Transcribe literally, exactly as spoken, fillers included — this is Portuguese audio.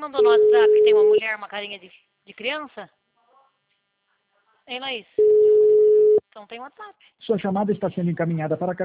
mandou no WhatsApp que tem uma mulher, uma carinha de, de criança? Hein, Laís? Então tem WhatsApp. Sua chamada está sendo encaminhada para a